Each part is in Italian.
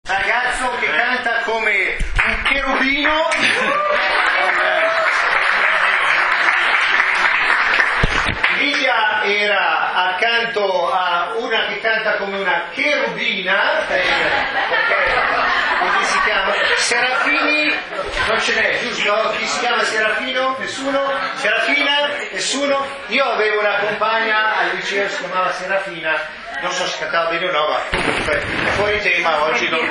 Ragazzo che canta come un cherubino. Lidia era accanto a una che canta come una cherubina, così si chiama. Serafini non ce n'è, giusto? Chi si chiama Serafino? Nessuno? Serafina? Nessuno? Io avevo una compagna al liceo, si chiamava Serafina. Non so se cantava bene o no, ma fuori tema oggi non.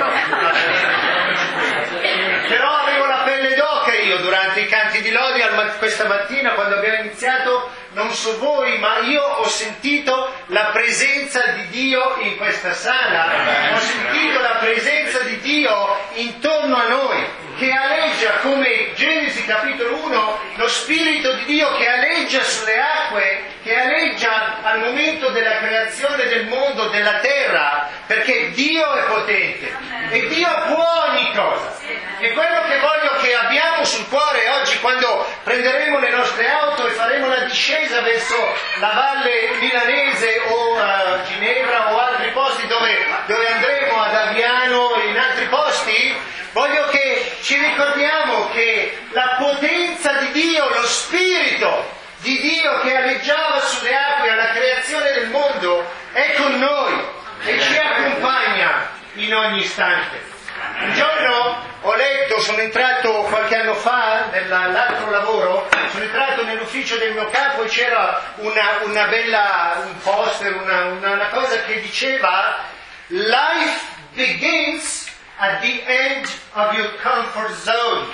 Però avevo la pelle d'oca io durante i canti di lode questa mattina quando abbiamo iniziato, non so voi, ma io ho sentito la presenza di Dio in questa sala, ho sentito la presenza di Dio intorno a noi, che aleggia come Genesi capitolo 1, lo Spirito di Dio che aleggia sulle acque, che aleggia al momento della creazione del mondo, della terra, perché Dio è potente e Dio può ogni cosa. E quello che voglio che abbiamo sul cuore oggi, quando prenderemo le nostre auto e faremo la discesa verso la valle milanese o a Ginevra o altri posti dove andremo ad Aviano e in altri posti, voglio che ci ricordiamo che la potenza di Dio, lo Spirito di Dio che aleggiava sulle acque alla creazione del mondo è con noi e ci accompagna in ogni istante. Un giorno ho letto, sono entrato qualche anno fa nell'altro lavoro, sono entrato nell'ufficio del mio capo e c'era una bella, un poster, una cosa che diceva "Life begins at the end of your comfort zone".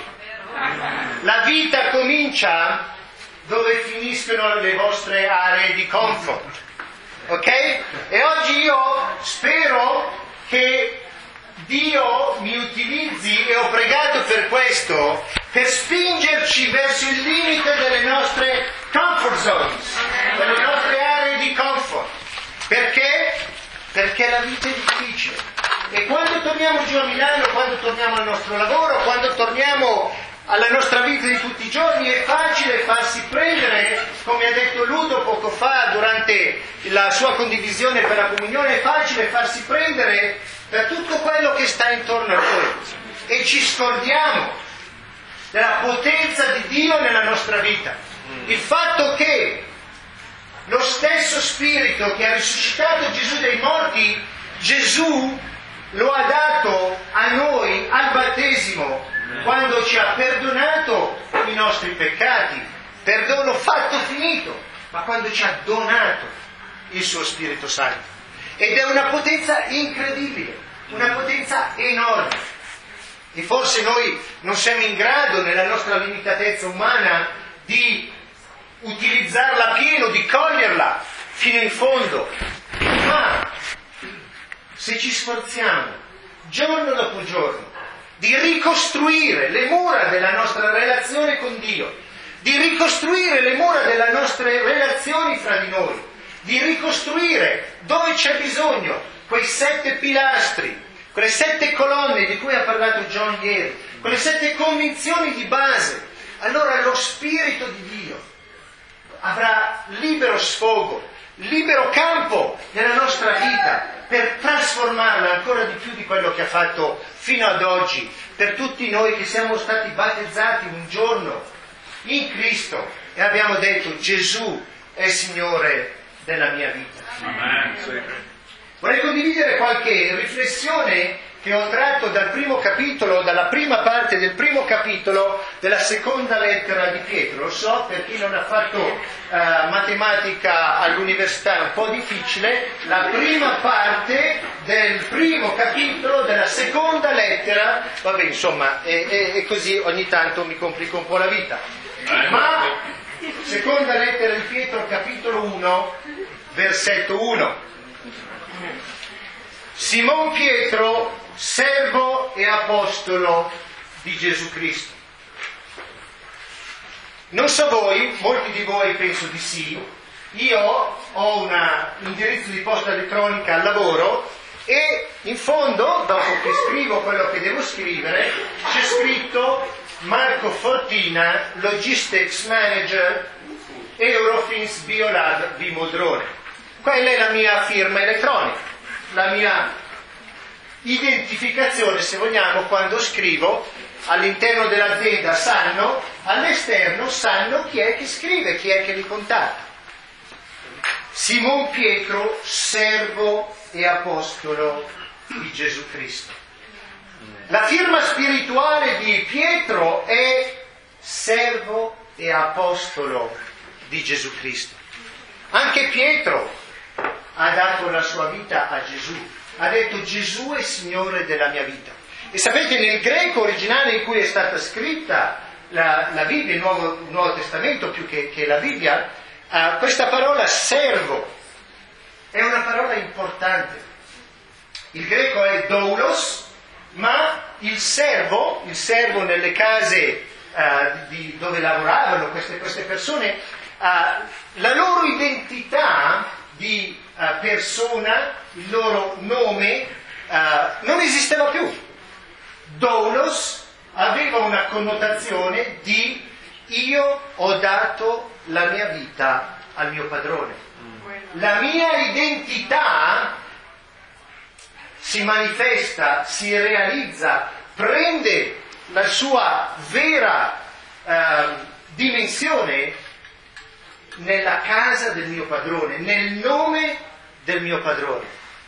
La vita comincia dove finiscono le vostre aree di comfort, ok? E oggi io spero che Dio mi utilizzi, e ho pregato per questo, per spingerci verso il limite delle nostre comfort zones, delle nostre aree di comfort. Perché? Perché la vita è difficile. E quando torniamo giù a Milano, quando torniamo al nostro lavoro, quando torniamo alla nostra vita di tutti i giorni, è facile farsi prendere, come ha detto Ludo poco fa durante la sua condivisione per la comunione, è facile farsi prendere da tutto quello che sta intorno a noi e ci scordiamo della potenza di Dio nella nostra vita. Il fatto che lo stesso Spirito che ha risuscitato Gesù dai morti, Gesù lo ha dato a noi al battesimo, quando ci ha perdonato i nostri peccati, perdono fatto finito, ma quando ci ha donato il suo Spirito Santo. Ed è una potenza incredibile, una potenza enorme. E forse noi non siamo in grado, nella nostra limitatezza umana, di utilizzarla pieno, di coglierla fino in fondo. Ma se ci sforziamo, giorno dopo giorno, di ricostruire le mura della nostra relazione con Dio, di ricostruire le mura delle nostre relazioni fra di noi, di ricostruire dove c'è bisogno quei 7 pilastri, quelle 7 colonne di cui ha parlato John ieri, quelle 7 convinzioni di base, allora lo Spirito di Dio avrà libero sfogo, libero campo nella nostra vita per trasformarla ancora di più di quello che ha fatto fino ad oggi, per tutti noi che siamo stati battezzati un giorno in Cristo e abbiamo detto: Gesù è Signore della mia vita. Amen. Vorrei condividere qualche riflessione che ho tratto dal primo capitolo, dalla prima parte del primo capitolo della seconda lettera di Pietro. Lo so, per chi non ha fatto matematica all'università è un po' difficile, la prima parte del primo capitolo della seconda lettera, vabbè, insomma, è così, ogni tanto mi complico un po' la vita. Ma seconda lettera di Pietro, capitolo 1, versetto 1. Simon Pietro, servo e apostolo di Gesù Cristo. Non so voi, molti di voi penso di sì, io ho un indirizzo di posta elettronica al lavoro e in fondo, dopo che scrivo quello che devo scrivere, c'è scritto Marco Fortina, Logistics Manager, Eurofins Biolab di Modrone. Quella è la mia firma elettronica, la mia identificazione, se vogliamo, quando scrivo all'interno dell'azienda sanno, all'esterno sanno chi è che scrive, chi è che li contatta. Simon Pietro, servo e apostolo di Gesù Cristo. La firma spirituale di Pietro è servo e apostolo di Gesù Cristo. Anche Pietro ha dato la sua vita a Gesù, ha detto Gesù è Signore della mia vita. E sapete, nel greco originale in cui è stata scritta la Bibbia, il Nuovo Testamento più che la Bibbia, questa parola servo è una parola importante. Il greco è doulos, ma il servo nelle case dove lavoravano queste persone, la loro identità di persona, il loro nome non esisteva più. Doulos aveva una connotazione di io ho dato la mia vita al mio padrone. La mia identità si manifesta, si realizza, prende la sua vera dimensione nella casa del mio padrone, nel nome del mio padrone,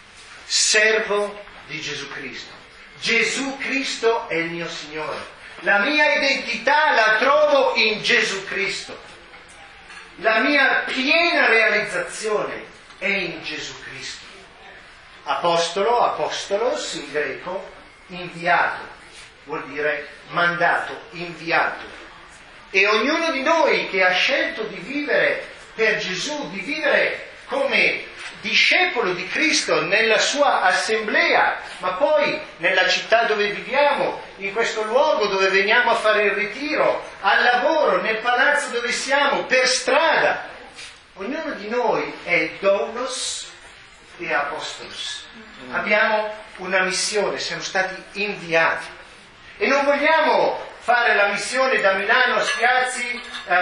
servo di Gesù Cristo. Gesù Cristo è il mio Signore. La mia identità la trovo in Gesù Cristo. La mia piena realizzazione è in Gesù Cristo. Apostolo, apostolos in greco, inviato, vuol dire mandato, inviato. E ognuno di noi che ha scelto di vivere per Gesù, di vivere come discepolo di Cristo nella sua assemblea, ma poi nella città dove viviamo, in questo luogo dove veniamo a fare il ritiro, al lavoro, nel palazzo dove siamo, per strada. Ognuno di noi è doulos e apostolos. Abbiamo una missione, siamo stati inviati. E non vogliamo fare la missione da Milano a Spiazzi,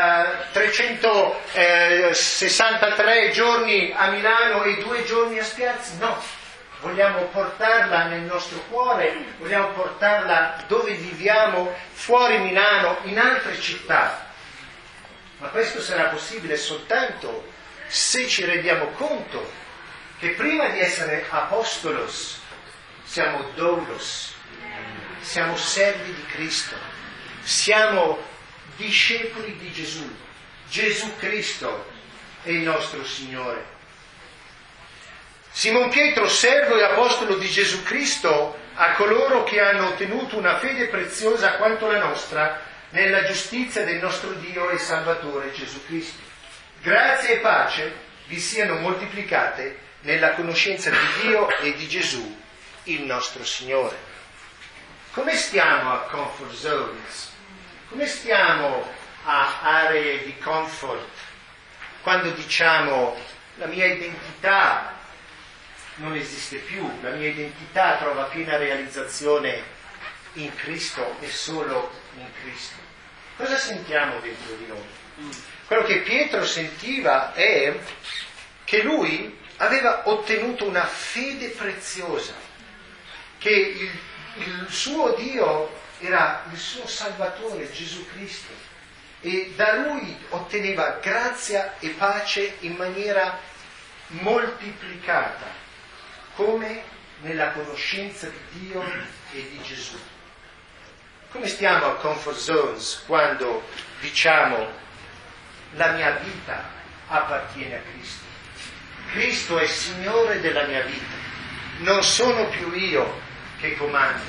363 giorni a Milano e 2 giorni a Spiazzi, no. Vogliamo portarla nel nostro cuore, vogliamo portarla dove viviamo, fuori Milano, in altre città. Ma questo sarà possibile soltanto se ci rendiamo conto che prima di essere apostolos siamo doulos, siamo servi di Cristo, siamo discepoli di Gesù. Gesù Cristo è il nostro Signore. Simon Pietro, servo e apostolo di Gesù Cristo, a coloro che hanno ottenuto una fede preziosa quanto la nostra nella giustizia del nostro Dio e Salvatore Gesù Cristo. Grazie e pace vi siano moltiplicate nella conoscenza di Dio e di Gesù, il nostro Signore. Come stiamo a comfort zones? Come stiamo a aree di comfort quando diciamo la mia identità non esiste più, la mia identità trova piena realizzazione in Cristo e solo in Cristo? Cosa sentiamo dentro di noi? Quello che Pietro sentiva è che lui aveva ottenuto una fede preziosa, che il suo Dio era il suo Salvatore, Gesù Cristo, e da lui otteneva grazia e pace in maniera moltiplicata, come nella conoscenza di Dio e di Gesù. Come stiamo a comfort zones quando diciamo la mia vita appartiene a Cristo? Cristo è Signore della mia vita, non sono più io che comando.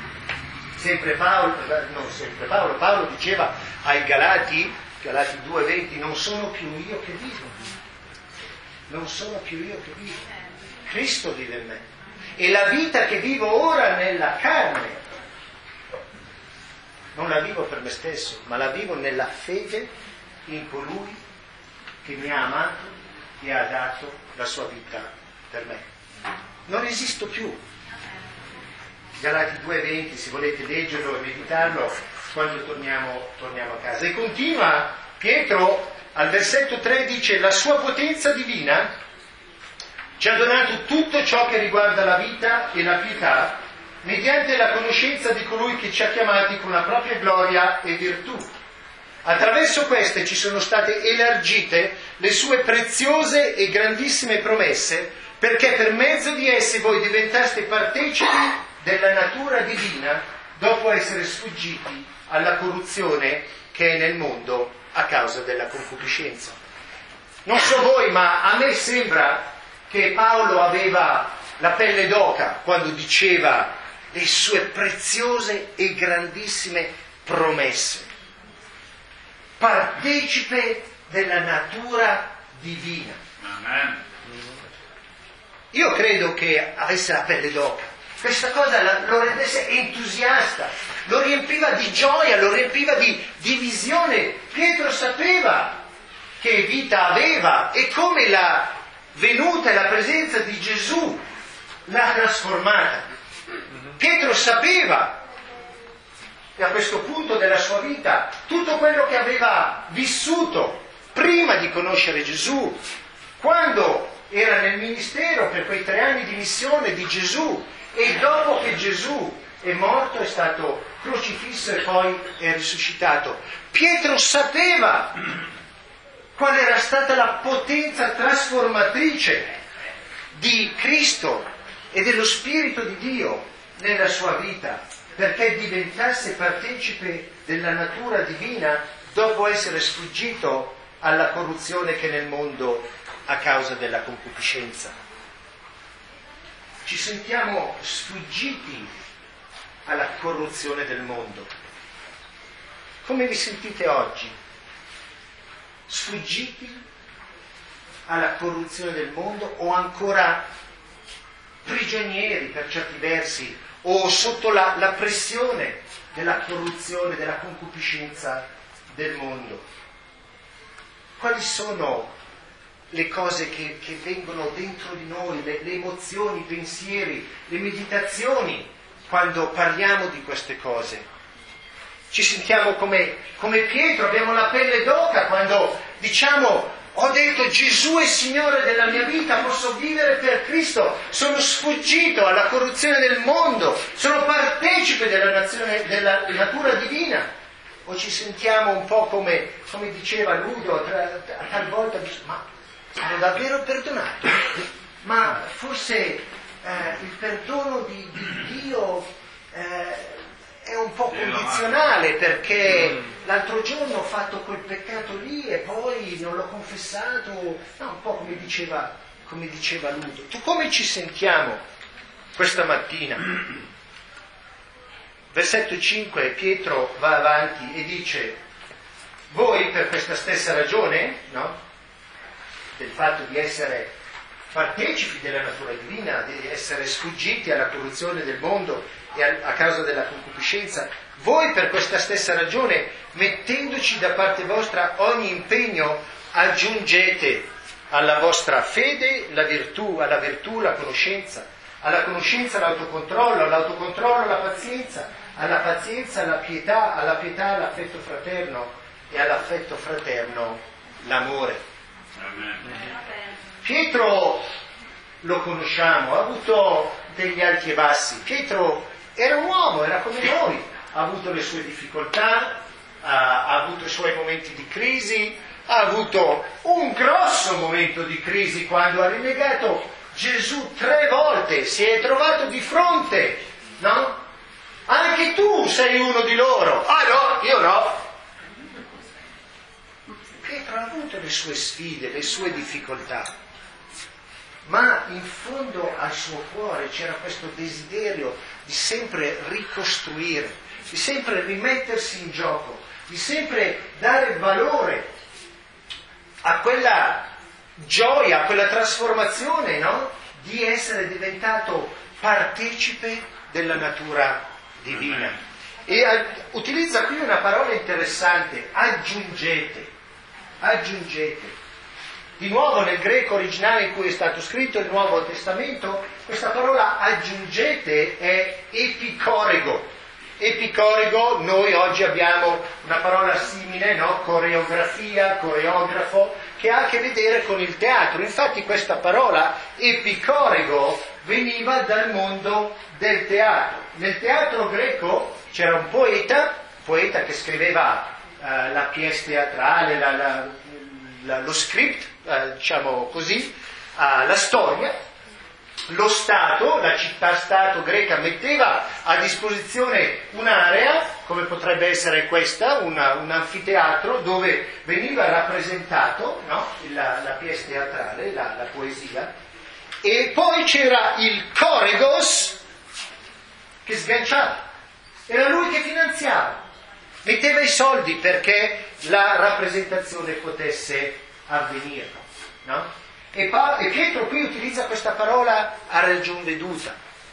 Paolo diceva ai Galati 2:20, non sono più io che vivo, non sono più io che vivo, Cristo vive in me. E la vita che vivo ora nella carne, non la vivo per me stesso, ma la vivo nella fede in colui che mi ha amato e ha dato la sua vita per me. Non esisto più. Galati 2:20, se volete leggerlo e meditarlo quando torniamo a casa. E continua Pietro al versetto 3, dice: la sua potenza divina ci ha donato tutto ciò che riguarda la vita e la pietà mediante la conoscenza di colui che ci ha chiamati con la propria gloria e virtù. Attraverso queste ci sono state elargite le sue preziose e grandissime promesse, perché per mezzo di esse voi diventaste partecipi della natura divina, dopo essere sfuggiti alla corruzione che è nel mondo a causa della concupiscenza. Non so voi, ma a me sembra che Paolo aveva la pelle d'oca quando diceva le sue preziose e grandissime promesse. Partecipe della natura divina. Amen. Io credo che avesse la pelle d'oca. Questa cosa lo rendesse entusiasta, lo riempiva di gioia, lo riempiva di visione. Pietro sapeva che vita aveva e come la venuta e la presenza di Gesù l'ha trasformata. Pietro sapeva, e a questo punto della sua vita, tutto quello che aveva vissuto prima di conoscere Gesù, quando era nel ministero per quei 3 anni di missione di Gesù, e dopo che Gesù è morto, è stato crocifisso e poi è risuscitato. Pietro sapeva qual era stata la potenza trasformatrice di Cristo e dello Spirito di Dio nella sua vita, perché diventasse partecipe della natura divina dopo essere sfuggito alla corruzione che è nel mondo a causa della concupiscenza. Ci sentiamo sfuggiti alla corruzione del mondo. Come vi sentite oggi? Sfuggiti alla corruzione del mondo o ancora prigionieri per certi versi o sotto la pressione della corruzione, della concupiscenza del mondo? Quali sono le cose che vengono dentro di noi, le emozioni, i pensieri, le meditazioni quando parliamo di queste cose? Ci sentiamo come Pietro, abbiamo la pelle d'oca quando diciamo: ho detto Gesù è Signore della mia vita, posso vivere per Cristo, sono sfuggito alla corruzione del mondo, sono partecipe della natura divina. O ci sentiamo un po' come diceva Ludo, talvolta, ma sono davvero perdonato? Ma forse il perdono di Dio è un po' condizionale, perché l'altro giorno ho fatto quel peccato lì e poi non l'ho confessato, no, un po' come diceva Ludo. Tu come ci sentiamo questa mattina? Versetto 5, Pietro va avanti e dice: voi per questa stessa ragione, no? Del fatto di essere partecipi della natura divina, di essere sfuggiti alla corruzione del mondo e a causa della concupiscenza, voi per questa stessa ragione, mettendoci da parte vostra ogni impegno, aggiungete alla vostra fede la virtù, alla virtù la conoscenza, alla conoscenza l'autocontrollo, all'autocontrollo la pazienza, alla pazienza la pietà, alla pietà l'affetto fraterno e all'affetto fraterno l'amore. Pietro lo conosciamo, ha avuto degli alti e bassi. Pietro era un uomo, era come noi, ha avuto le sue difficoltà, ha avuto i suoi momenti di crisi, ha avuto un grosso momento di crisi quando ha rinnegato Gesù 3 volte, si è trovato di fronte, no? Anche tu sei uno di loro. Ah no, io no. Pietro ha avuto le sue sfide, le sue difficoltà, ma in fondo al suo cuore c'era questo desiderio di sempre ricostruire, di sempre rimettersi in gioco, di sempre dare valore a quella gioia, a quella trasformazione, no? Di essere diventato partecipe della natura divina. E utilizza qui una parola interessante: aggiungete. Aggiungete. Di nuovo nel greco originale in cui è stato scritto il Nuovo Testamento, questa parola aggiungete è epicorego. Epicorego, noi oggi abbiamo una parola simile, no? Coreografia, coreografo, che ha a che vedere con il teatro. Infatti questa parola epicorego veniva dal mondo del teatro. Nel teatro greco c'era un poeta che scriveva la pièce teatrale, lo script, diciamo così, la storia. Lo Stato, la città-stato greca, metteva a disposizione un'area, come potrebbe essere questa, un anfiteatro, dove veniva rappresentato, no? la pièce teatrale, la poesia, e poi c'era il Choregos che sganciava, era lui che finanziava, metteva i soldi perché la rappresentazione potesse avvenire, no? E Pietro qui utilizza questa parola a ragion veduta,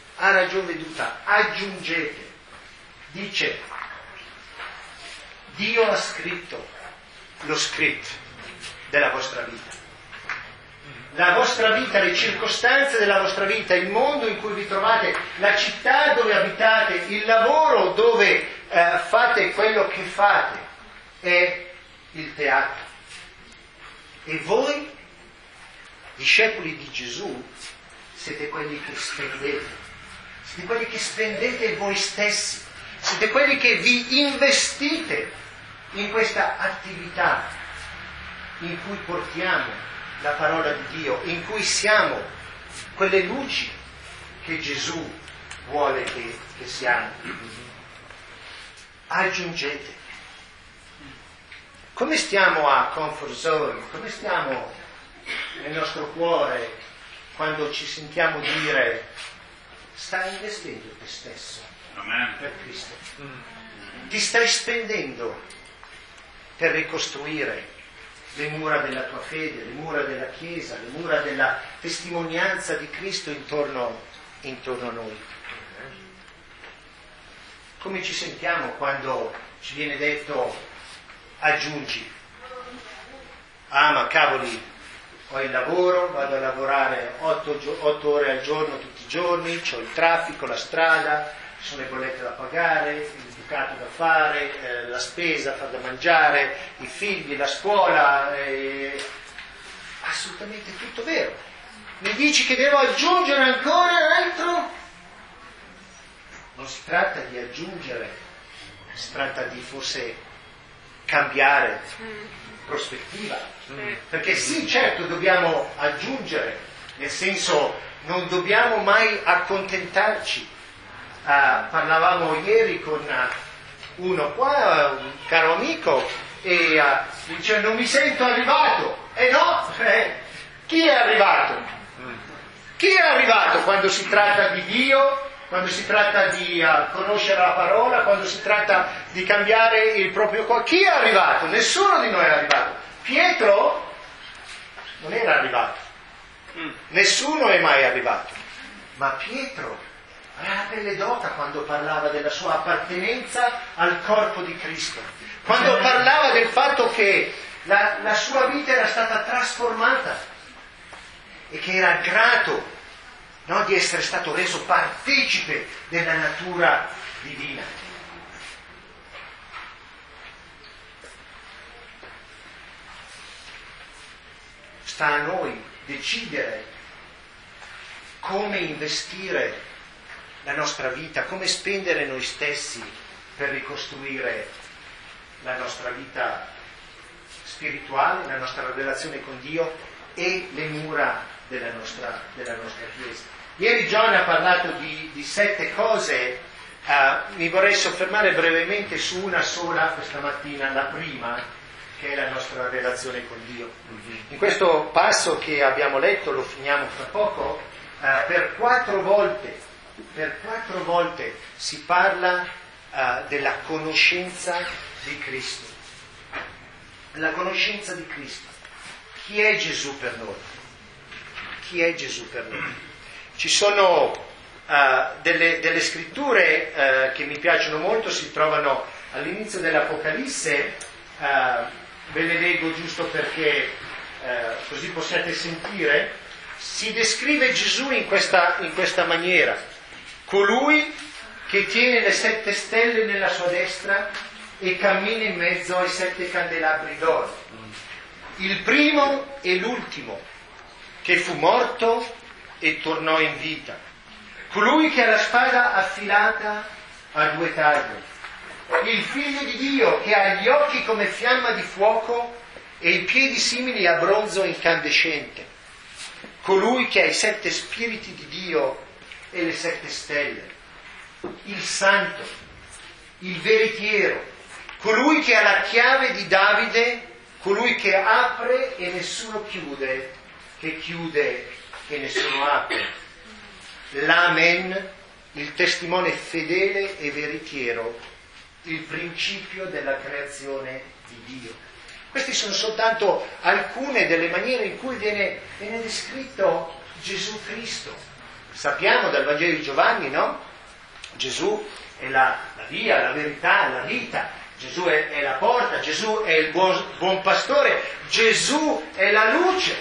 aggiungete, dice, Dio ha scritto lo script della vostra vita, la vostra vita, le circostanze della vostra vita, il mondo in cui vi trovate, la città dove abitate, il lavoro dove fate quello che fate, è il teatro. E voi, discepoli di Gesù, siete quelli che spendete voi stessi, siete quelli che vi investite in questa attività in cui portiamo la parola di Dio, in cui siamo quelle luci che Gesù vuole che siamo. Aggiungete. Come stiamo a comfort zone? Come stiamo nel nostro cuore quando ci sentiamo dire stai investendo te stesso per Cristo, ti stai spendendo per ricostruire le mura della tua fede, le mura della Chiesa, le mura della testimonianza di Cristo intorno a noi. Come ci sentiamo quando ci viene detto aggiungi? Ah, ma cavoli, ho il lavoro, vado a lavorare 8 ore al giorno tutti i giorni, c'ho il traffico, la strada, ci sono le bollette da pagare, il bucato da fare, la spesa, far da mangiare, i figli, la scuola, assolutamente tutto vero. Mi dici che devo aggiungere ancora altro? Non si tratta di aggiungere, si tratta di forse cambiare prospettiva, perché sì, certo dobbiamo aggiungere, nel senso non dobbiamo mai accontentarci. Parlavamo ieri con uno qua, un caro amico, e dice non mi sento arrivato. No, chi è arrivato? Chi è arrivato quando si tratta di Dio? Quando si tratta di conoscere la parola, quando si tratta di cambiare il proprio cuore. Chi è arrivato? Nessuno di noi è arrivato. Pietro non era arrivato. Nessuno è mai arrivato. Ma Pietro aveva la pelle d'oca quando parlava della sua appartenenza al corpo di Cristo. Quando parlava del fatto che la sua vita era stata trasformata e che era grato, no, di essere stato reso partecipe della natura divina. Sta a noi decidere come investire la nostra vita, come spendere noi stessi per ricostruire la nostra vita spirituale, la nostra relazione con Dio e le mura della nostra Chiesa. Ieri John ha parlato di 7 cose, mi vorrei soffermare brevemente su una sola questa mattina, la prima, che è la nostra relazione con Dio. In questo passo che abbiamo letto, lo finiamo fra poco, per 4 volte si parla della conoscenza di Cristo. La conoscenza di Cristo. Chi è Gesù per noi? Chi è Gesù per noi? Ci sono delle scritture che mi piacciono molto, si trovano all'inizio dell'Apocalisse, ve le leggo giusto perché così possiate sentire. Si descrive Gesù in questa maniera: colui che tiene le 7 stelle nella sua destra e cammina in mezzo ai 7 candelabri d'oro, il primo e l'ultimo, che fu morto e tornò in vita. colui che ha la spada affilata a due tagli, il figlio di Dio che ha gli occhi come fiamma di fuoco e i piedi simili a bronzo incandescente, colui che ha i 7 spiriti di Dio e le 7 stelle, il santo, il veritiero, colui che ha la chiave di Davide, colui che apre e nessuno chiude, che chiude e nessuno apre, l'Amen, il testimone fedele e veritiero, il principio della creazione di Dio. Queste sono soltanto alcune delle maniere in cui viene descritto Gesù Cristo. Sappiamo dal Vangelo di Giovanni, no? Gesù è la via, la verità, la vita. Gesù è la porta, Gesù è il buon pastore, Gesù è la luce.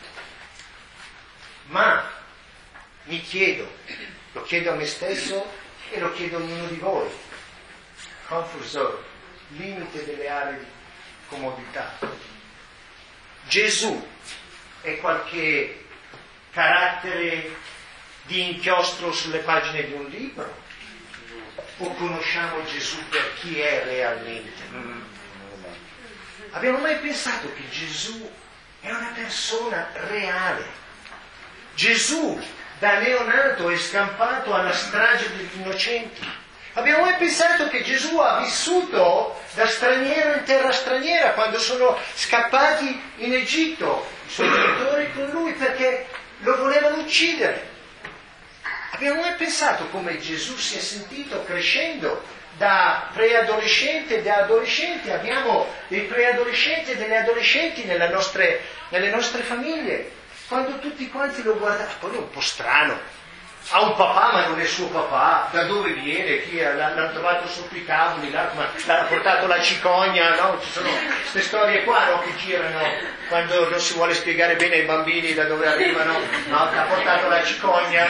Ma mi chiedo, lo chiedo a me stesso e lo chiedo a ognuno di voi, comfort zone, limite delle aree di comodità. Gesù è qualche carattere di inchiostro sulle pagine di un libro? O conosciamo Gesù per chi è realmente? Abbiamo mai pensato che Gesù è una persona reale? Gesù da neonato è scampato alla strage degli innocenti. Abbiamo mai pensato che Gesù ha vissuto da straniero in terra straniera quando sono scappati in Egitto i suoi genitori con lui perché lo volevano uccidere? Abbiamo mai pensato come Gesù si è sentito crescendo da preadolescente e da adolescente? Abbiamo dei preadolescenti e delle adolescenti nelle nostre famiglie. Quando tutti quanti lo guardano, poi è un po' strano, ha un papà ma non è suo papà, da dove viene, chi l'ha trovato sotto i tavoli, l'ha portato la cicogna, no? Ci sono queste storie qua, no? Che girano quando non si vuole spiegare bene ai bambini da dove arrivano, no? Ha portato la cicogna.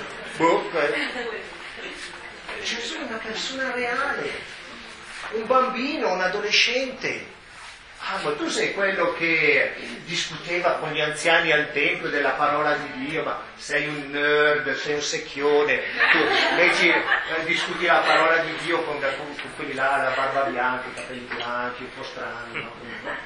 Gesù è una persona reale, un bambino, un adolescente. Ah, ma tu sei quello che discuteva con gli anziani al tempio della parola di Dio, ma sei un nerd, sei un secchione, tu invece discuti la parola di Dio con quelli là, la barba bianca, i capelli bianchi, un po' strani, no?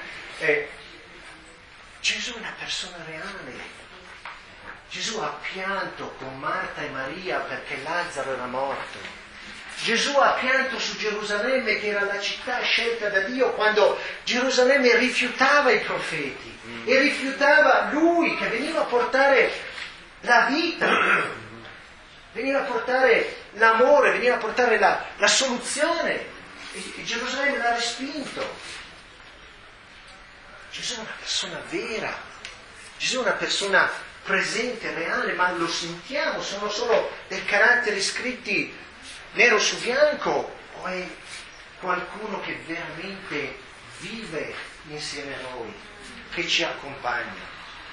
Gesù è una persona reale. Gesù ha pianto con Marta e Maria perché Lazzaro era morto. Gesù ha pianto su Gerusalemme, che era la città scelta da Dio, quando Gerusalemme rifiutava i profeti e rifiutava Lui che veniva a portare la vita, veniva a portare l'amore, veniva a portare la soluzione. E Gerusalemme l'ha respinto. Gesù è una persona vera, Gesù è una persona presente, reale, ma lo sentiamo, sono solo dei caratteri scritti nero su bianco, o è qualcuno che veramente vive insieme a noi, che ci accompagna?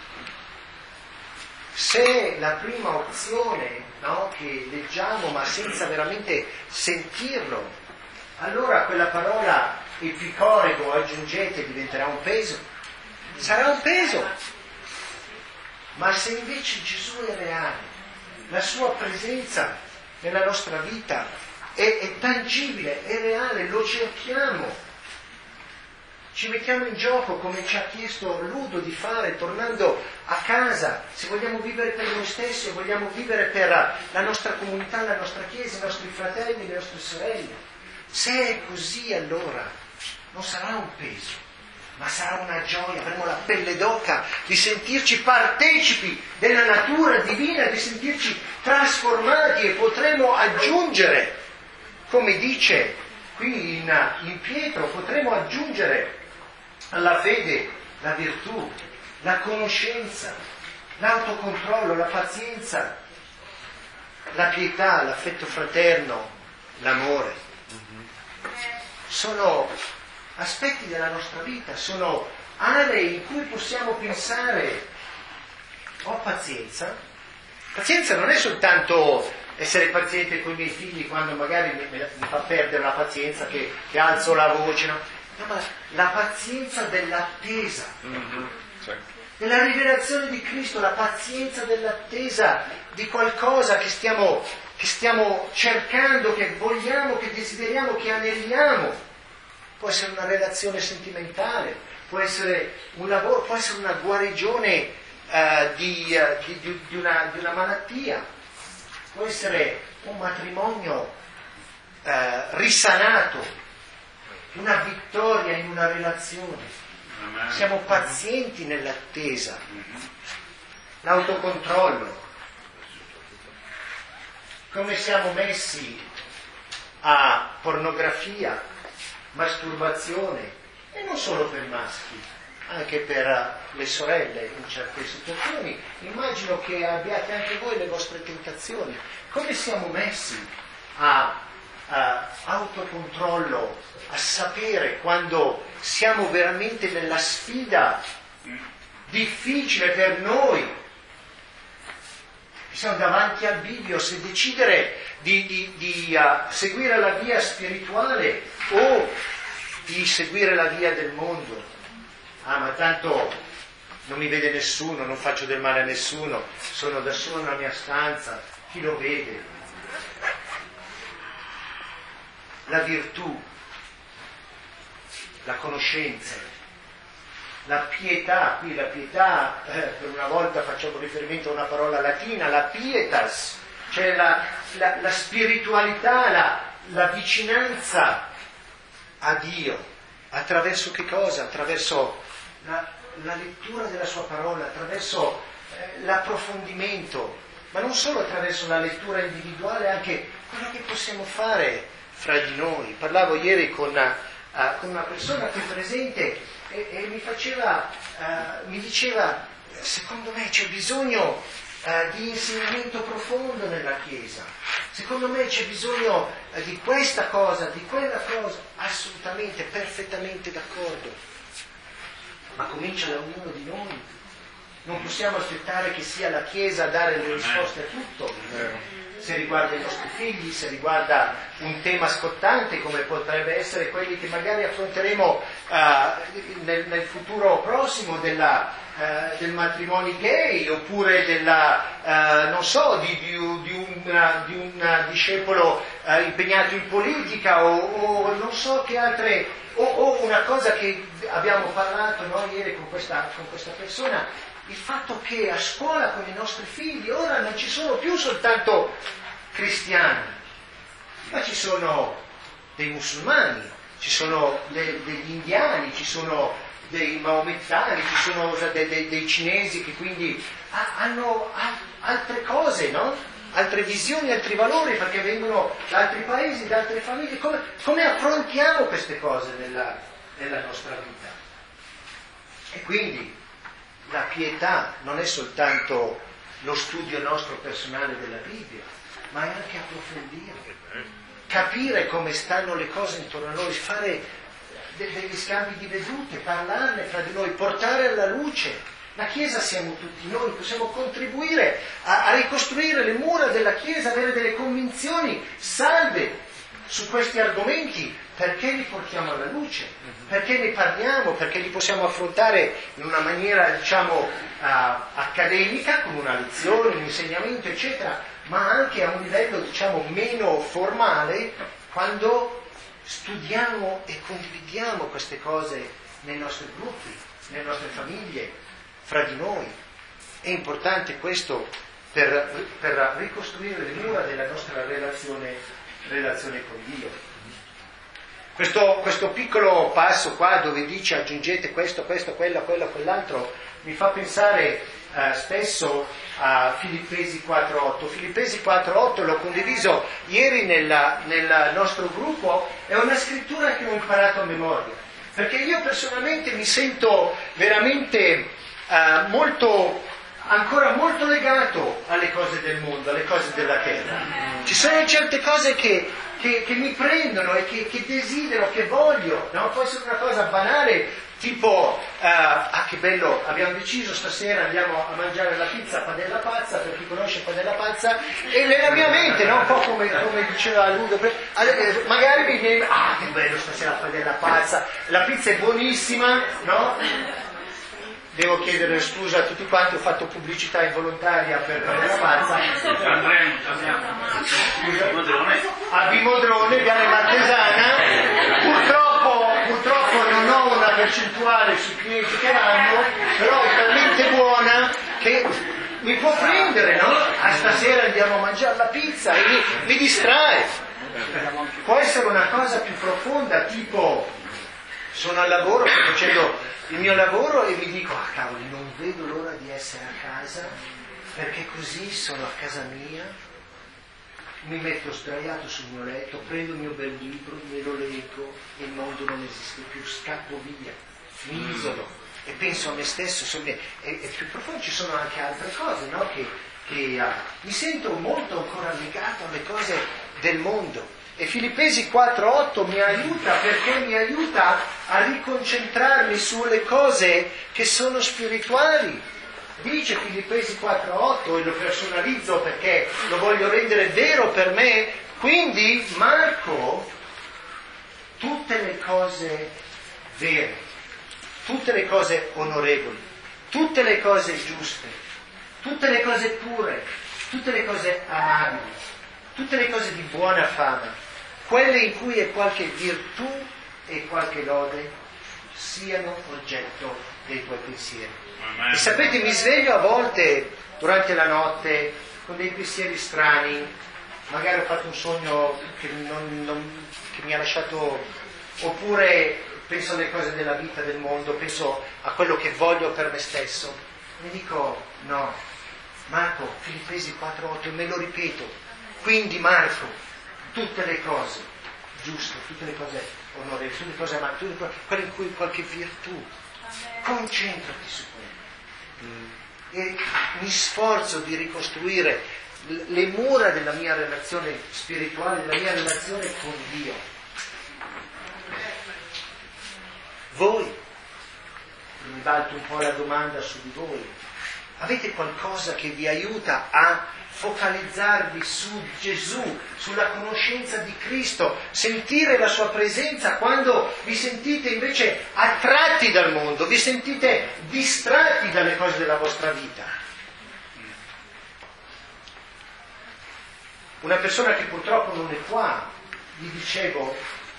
Se la prima opzione, no, che leggiamo ma senza veramente sentirlo, allora quella parola epicorego, aggiungete, diventerà un peso, sarà un peso. Ma se invece Gesù è reale, la sua presenza nella nostra vita è tangibile, è reale, lo cerchiamo, ci mettiamo in gioco come ci ha chiesto Ludo di fare tornando a casa, se vogliamo vivere per noi stessi o vogliamo vivere per la nostra comunità, la nostra chiesa, i nostri fratelli, le nostre sorelle. Se è così, allora non sarà un peso, ma sarà una gioia, avremo la pelle d'oca di sentirci partecipi della natura divina, di sentirci trasformati e potremo aggiungere, come dice qui in Pietro, potremo aggiungere alla fede la virtù, la conoscenza, l'autocontrollo, la pazienza, la pietà, l'affetto fraterno, l'amore. Sono aspetti della nostra vita, sono aree in cui possiamo pensare, ho pazienza. Pazienza non è soltanto essere paziente con i miei figli quando magari mi fa perdere la pazienza che alzo la voce, no? No, ma la pazienza dell'attesa. nella rivelazione di Cristo, la pazienza dell'attesa di qualcosa che stiamo cercando, che vogliamo, che desideriamo, che aneliamo. Può essere una relazione sentimentale, può essere un lavoro, può essere una guarigione di una malattia, può essere un matrimonio risanato, una vittoria in una relazione. Siamo pazienti nell'attesa, l'autocontrollo. Come siamo messi a pornografia, masturbazione, e non solo per i maschi, anche per le sorelle in certe situazioni. Immagino che abbiate anche voi le vostre tentazioni. Come siamo messi a autocontrollo, a sapere quando siamo veramente nella sfida difficile per noi, siamo davanti al bivio, se decidere di seguire la via spirituale o di seguire la via del mondo. Ma tanto non mi vede nessuno, non faccio del male a nessuno, sono da solo nella mia stanza, chi lo vede? La virtù, la conoscenza, la pietà, qui la pietà, per una volta facciamo riferimento a una parola latina, la pietas, cioè la spiritualità, la vicinanza a Dio, attraverso che cosa? Attraverso la lettura della sua parola, attraverso l'approfondimento, ma non solo attraverso la lettura individuale, anche quello che possiamo fare fra di noi. Parlavo ieri con una persona qui presente e mi diceva, secondo me c'è bisogno di insegnamento profondo nella Chiesa, secondo me c'è bisogno di questa cosa, di quella cosa. Assolutamente, perfettamente d'accordo, ma comincia da ognuno di noi. Non possiamo aspettare che sia la Chiesa a dare le risposte a tutto, se riguarda i nostri figli, se riguarda un tema scottante come potrebbe essere quelli che magari affronteremo nel futuro prossimo del matrimonio gay, oppure non so, di un discepolo impegnato in politica, o non so che altre, o una cosa che abbiamo parlato noi ieri con questa persona, il fatto che a scuola con i nostri figli ora non ci sono più soltanto cristiani, ma ci sono dei musulmani, ci sono degli indiani, ci sono dei maomettani, ci sono dei cinesi che quindi hanno altre cose, no? Altre visioni, altri valori, perché vengono da altri paesi, da altre famiglie. Come affrontiamo queste cose nella nostra vita? E quindi la pietà non è soltanto lo studio nostro personale della Bibbia, ma è anche approfondire, capire come stanno le cose intorno a noi, fare degli scambi di vedute, parlarne fra di noi, portare alla luce. La Chiesa siamo tutti noi, possiamo contribuire a ricostruire le mura della Chiesa, avere delle convinzioni salde su questi argomenti, perché li portiamo alla luce, perché ne parliamo, perché li possiamo affrontare in una maniera, diciamo, accademica, con una lezione, un insegnamento, eccetera, ma anche a un livello, diciamo, meno formale, quando studiamo e condividiamo queste cose nei nostri gruppi, nelle nostre famiglie, fra di noi. È importante questo per ricostruire le mura della nostra relazione con Dio. Questo piccolo passo qua dove dice aggiungete questo, quello, quell'altro, mi fa pensare spesso a Filippesi 4.8. Filippesi 4.8 l'ho condiviso ieri nel nostro gruppo, è una scrittura che ho imparato a memoria, perché io personalmente mi sento veramente ancora molto legato alle cose del mondo, alle cose della terra. Ci sono certe cose che mi prendono e che desidero, che voglio, no? Può essere una cosa banale, tipo che bello, abbiamo deciso stasera andiamo a mangiare la pizza Padella Pazza, per chi conosce Padella Pazza, e nella mia mente, no? Un po' come diceva Ludo, magari mi viene, che bello stasera Padella Pazza, la pizza è buonissima, no? devo chiedere scusa a tutti quanti, ho fatto pubblicità involontaria per la pazza. A Vimodrone, Viale Martesana, purtroppo non ho una percentuale sui clienti che vanno, però è talmente buona che mi può prendere, no? Stasera andiamo a mangiare la pizza e mi distrae. Può essere una cosa più profonda, tipo sono al lavoro, sto facendo il mio lavoro e mi dico, cavoli, non vedo l'ora di essere a casa, perché così sono a casa mia, mi metto sdraiato sul mio letto, prendo il mio bel libro, me lo leggo, il mondo non esiste più, scappo via, mi isolo e penso a me stesso, e più profondo ci sono anche altre cose, no? che mi sento molto ancora legato alle cose del mondo. E Filippesi 4,8 mi aiuta, perché mi aiuta a riconcentrarmi sulle cose che sono spirituali. Dice Filippesi 4,8, e lo personalizzo perché lo voglio rendere vero per me, quindi Marco, tutte le cose vere, tutte le cose onorevoli, tutte le cose giuste, tutte le cose pure, tutte le cose amabili, tutte le cose di buona fama, quelle in cui è qualche virtù e qualche lode, siano oggetto dei tuoi pensieri. E sapete, mi sveglio a volte durante la notte con dei pensieri strani, magari ho fatto un sogno che mi ha lasciato, oppure penso alle cose della vita, del mondo, penso a quello che voglio per me stesso. Mi dico, no, Marco, Filippesi 4,8, me lo ripeto, quindi Marco, tutte le cose giuste, tutte le cose onorevoli, tutte le cose amate, quelle in cui qualche virtù, concentrati su quello. E mi sforzo di ricostruire le mura della mia relazione spirituale, della mia relazione con Dio. Voi, mi balto un po' la domanda su di voi, avete qualcosa che vi aiuta a focalizzarvi su Gesù, sulla conoscenza di Cristo, sentire la sua presenza quando vi sentite invece attratti dal mondo, vi sentite distratti dalle cose della vostra vita? Una persona che purtroppo non è qua, gli dicevo,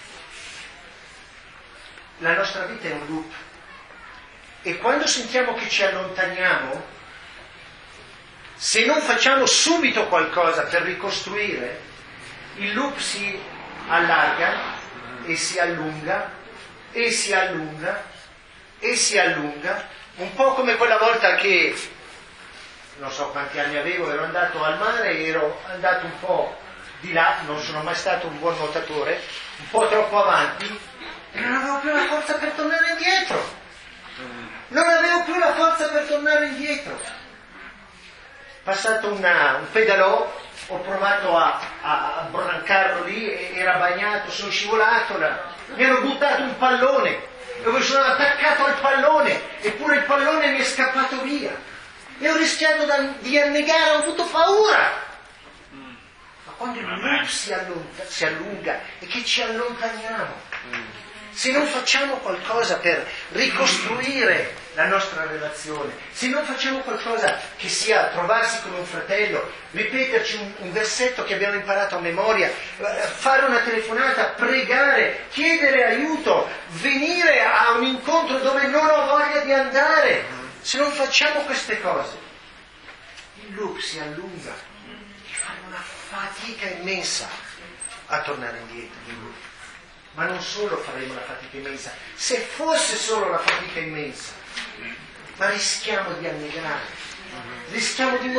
la nostra vita è un loop e quando sentiamo che ci allontaniamo, se non facciamo subito qualcosa per ricostruire, il loop si allarga e si allunga e si allunga e si allunga, un po' come quella volta che, non so quanti anni avevo, ero andato al mare e ero andato un po' di là, non sono mai stato un buon nuotatore, un po' troppo avanti e non avevo più la forza per tornare indietro. Non avevo più la forza per tornare indietro. Passato un pedalò, ho provato a brancarlo lì, era bagnato, sono scivolato, mi ero buttato un pallone, dove sono attaccato al pallone, eppure il pallone mi è scappato via. E ho rischiato di annegare, ho avuto paura. Ma quando il loop si allunga e che ci allontaniamo, se non facciamo qualcosa per ricostruire la nostra relazione, se non facciamo qualcosa che sia trovarsi con un fratello, ripeterci un versetto che abbiamo imparato a memoria, fare una telefonata, pregare, chiedere aiuto, venire a un incontro dove non ho voglia di andare, se non facciamo queste cose, il loop si allunga e fa una fatica immensa a tornare indietro. Ma non solo faremo la fatica immensa, se fosse solo la fatica immensa, ma rischiamo di annegare, rischiamo di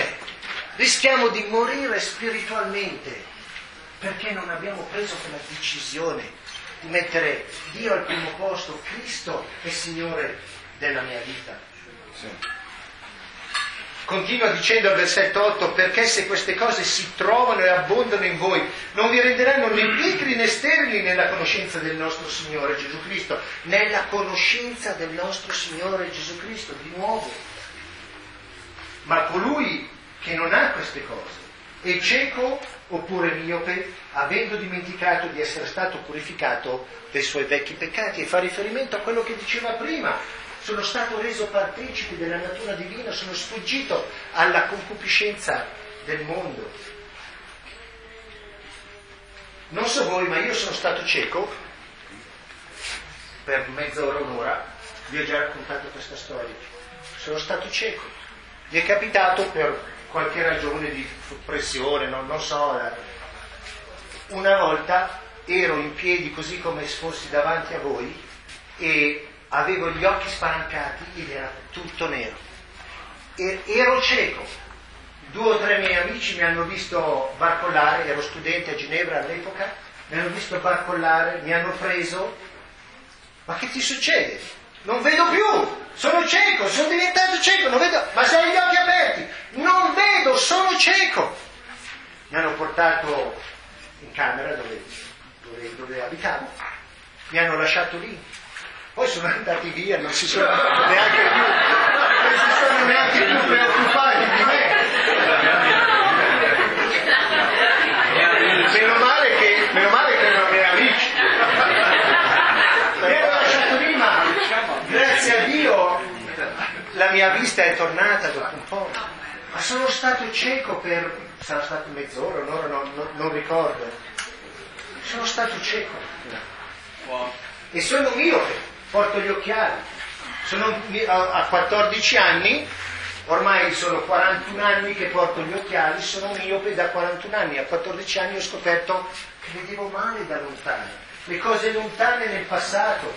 morire spiritualmente, perché non abbiamo preso quella decisione di mettere Dio al primo posto, Cristo è Signore della mia vita. Sì. Continua dicendo al versetto 8, perché se queste cose si trovano e abbondano in voi, non vi renderanno né pigri né sterili nella conoscenza del nostro Signore Gesù Cristo, nella conoscenza del nostro Signore Gesù Cristo, di nuovo. Ma colui che non ha queste cose è cieco oppure miope, avendo dimenticato di essere stato purificato dai suoi vecchi peccati, e fa riferimento a quello che diceva prima. sono stato reso partecipe della natura divina, sono sfuggito alla concupiscenza del mondo. Non so voi, ma io sono stato cieco per mezz'ora, un'ora, vi ho già raccontato questa storia. Sono stato cieco. Mi è capitato per qualche ragione di pressione, non so, una volta ero in piedi così come fossi davanti a voi e avevo gli occhi spalancati ed era tutto nero. Ero cieco. 2 o 3 miei amici mi hanno visto barcollare, ero studente a Ginevra all'epoca, mi hanno visto barcollare, mi hanno preso. Ma che ti succede? Non vedo più, sono cieco, sono diventato cieco, non vedo, ma se hai gli occhi aperti, non vedo, sono cieco. Mi hanno portato in camera dove abitavo, mi hanno lasciato lì, poi sono andati via, non si sono neanche più preoccupati di me. Meno male che erano miei amici. Mi hanno lasciato lì, ma grazie a Dio la mia vista è tornata dopo un po'. Ma sono stato cieco sarà stato mezz'ora, un'ora, non ricordo. Sono stato cieco. E sono miope, porto gli occhiali. A 14 anni, ormai sono 41 anni che porto gli occhiali, sono miope da 41 anni. A 14 anni ho scoperto che vedevo male da lontano. Le cose lontane nel passato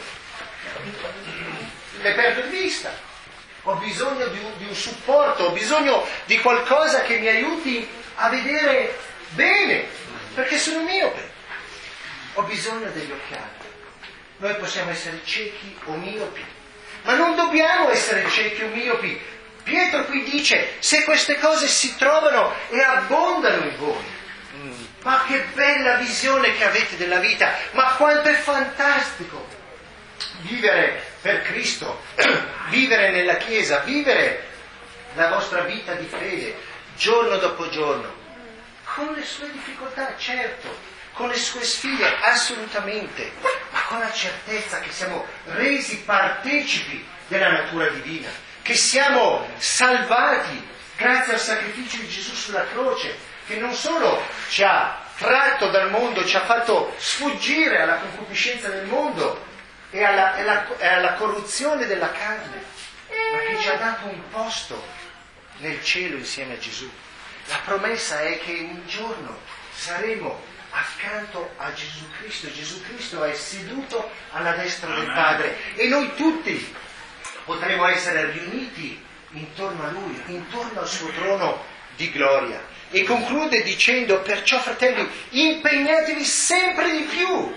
le perdo di vista. Ho bisogno di un supporto, ho bisogno di qualcosa che mi aiuti a vedere bene, perché sono miope. Ho bisogno degli occhiali. Noi possiamo essere ciechi o miopi, ma non dobbiamo essere ciechi o miopi. Pietro qui dice, se queste cose si trovano e abbondano in voi, ma che bella visione che avete della vita, ma quanto è fantastico vivere per Cristo, vivere nella Chiesa, vivere la vostra vita di fede, giorno dopo giorno, con le sue difficoltà, certo, con le sue sfide, assolutamente, ma con la certezza che siamo resi partecipi della natura divina, che siamo salvati grazie al sacrificio di Gesù sulla croce, che non solo ci ha tratto dal mondo, ci ha fatto sfuggire alla concupiscenza del mondo e alla corruzione della carne, ma che ci ha dato un posto nel cielo insieme a Gesù. La promessa è che un giorno saremo accanto a Gesù Cristo. Gesù Cristo è seduto alla destra del Padre e noi tutti potremo essere riuniti intorno a Lui, intorno al suo trono di gloria. E conclude dicendo, perciò fratelli, impegnatevi sempre di più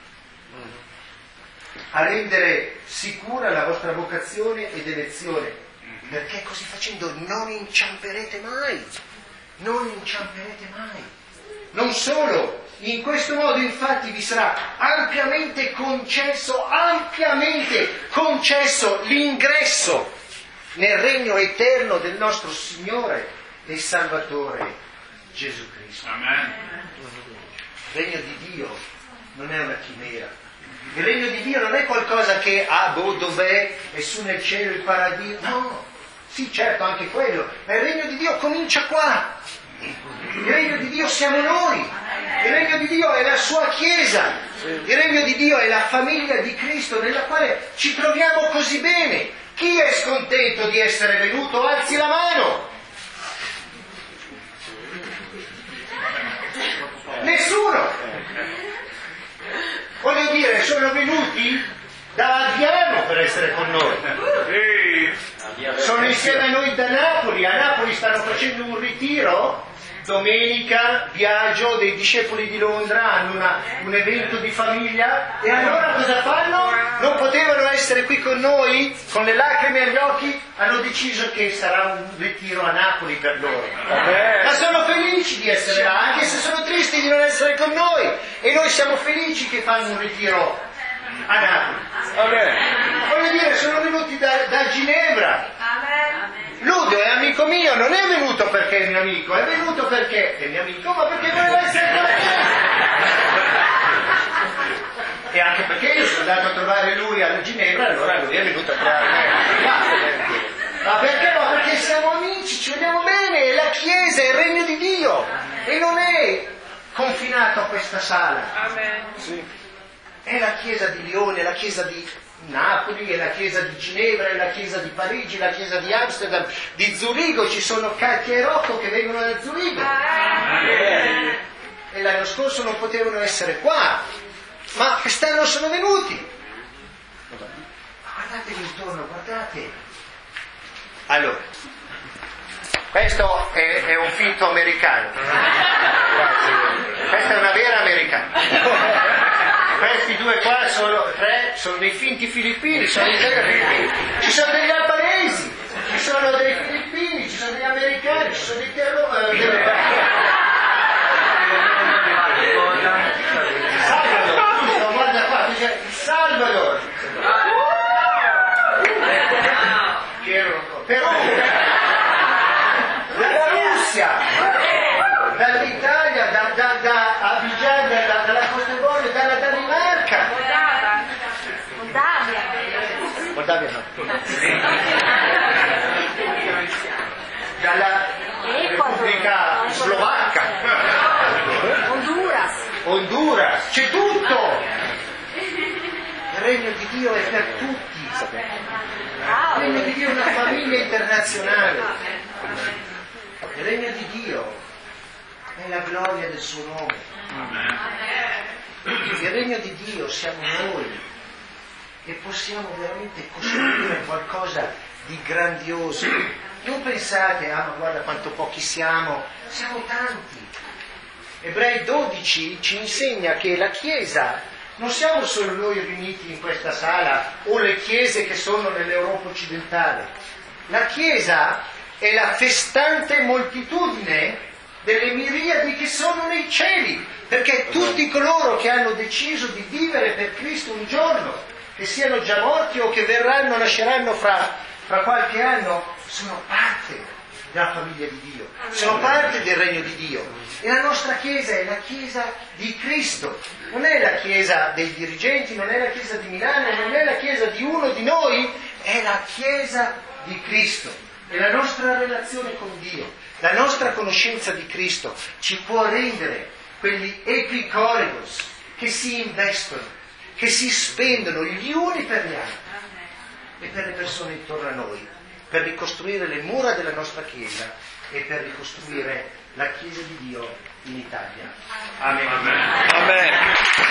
a rendere sicura la vostra vocazione ed elezione, perché così facendo non inciamperete mai, non inciamperete mai. Non solo, in questo modo infatti vi sarà ampiamente concesso l'ingresso nel regno eterno del nostro Signore e Salvatore Gesù Cristo. Amen. Il regno di Dio non è una chimera. Il regno di Dio non è qualcosa che, dov'è? È su nel cielo il paradiso. No, sì, certo, anche quello. Ma il regno di Dio comincia qua. Il regno di Dio siamo noi. Il regno di Dio è la sua Chiesa. Il regno di Dio è la famiglia di Cristo nella quale ci troviamo così bene. Chi è scontento di essere venuto? Alzi la mano. Nessuno. Voglio dire, sono venuti da Adriano per essere con noi. Sono insieme a noi da Napoli. A Napoli stanno facendo un ritiro. Domenica, viaggio dei discepoli di Londra, hanno un evento di famiglia e allora cosa fanno? Non potevano essere qui con noi, con le lacrime agli occhi, hanno deciso che sarà un ritiro a Napoli per loro. Ma sono felici di essere là, anche se sono tristi di non essere con noi. E noi siamo felici che fanno un ritiro a Napoli. Voglio dire, sono venuti da Ginevra. Ludo è amico mio, non è venuto perché è mio amico, è venuto perché è mio amico, ma perché voleva essere con me. E anche perché io sono andato a trovare lui a Ginevra, allora lui è venuto a trovare me. Ma perché no? Perché siamo amici, ci vediamo bene, è la Chiesa, è il regno di Dio e non è confinato a questa sala. Amen. Sì. È la Chiesa di Lione, è la Chiesa di Napoli, è la Chiesa di Ginevra, è la Chiesa di Parigi, la Chiesa di Amsterdam, di Zurigo, ci sono Katia e Rocco che vengono da Zurigo. E l'anno scorso non potevano essere qua, ma quest'anno sono venuti. Guardatevi intorno, guardate. Allora, questo è un finto americano. Questa è una vera americana. Questi due qua sono dei finti filippini, sono dei filippini. Ci sono degli albanesi, ci sono dei filippini, ci sono degli americani, ci sono dei Salvador, guarda qua, dice Salvador. Perù, dalla Russia, dall'Italia, da Abidjan, dalla Costa d'Avorio, dalla Danimarca. Moldavia no. Dalla Repubblica Slovacca. Honduras, c'è tutto. Il regno di Dio è per tutti, sapete? Il regno di Dio è una famiglia internazionale. Il regno di Dio è la gloria del suo nome. Il regno di Dio siamo noi e possiamo veramente costruire qualcosa di grandioso. Non pensate, ma guarda quanto pochi siamo tanti. Ebrei 12 ci insegna che la Chiesa non siamo solo noi riuniti in questa sala o le chiese che sono nell'Europa occidentale. La Chiesa è la festante moltitudine delle miriadi che sono nei cieli, perché tutti coloro che hanno deciso di vivere per Cristo un giorno, che siano già morti o che nasceranno fra qualche anno, sono parte della famiglia di Dio, sono parte del regno di Dio. E la nostra Chiesa è la Chiesa di Cristo, non è la Chiesa dei dirigenti, non è la Chiesa di Milano, non è la Chiesa di uno di noi, è la Chiesa di Cristo. E la nostra relazione con Dio, la nostra conoscenza di Cristo ci può rendere quegli epicoribus che si investono, che si spendono gli uni per gli altri e per le persone intorno a noi, per ricostruire le mura della nostra Chiesa e per ricostruire la Chiesa di Dio in Italia. Amen. Amen.